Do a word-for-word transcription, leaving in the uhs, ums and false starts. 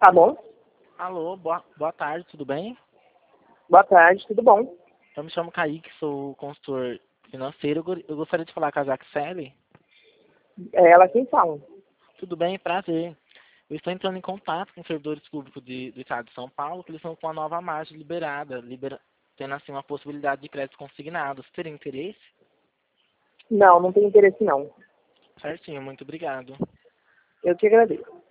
Tá bom? Alô, boa, boa tarde, tudo bem? Boa tarde, tudo bom? Eu me chamo Kaique, sou consultor financeiro. Eu go- eu gostaria de falar com a Jaxele. É ela quem fala. Tudo bem, prazer. Eu estou entrando em contato com servidores públicos de- do estado de São Paulo, que eles estão com a nova margem liberada, libera- tendo assim uma possibilidade de crédito consignado. Você teria interesse? Não, não tem interesse não. Certinho, muito obrigado. Eu que agradeço.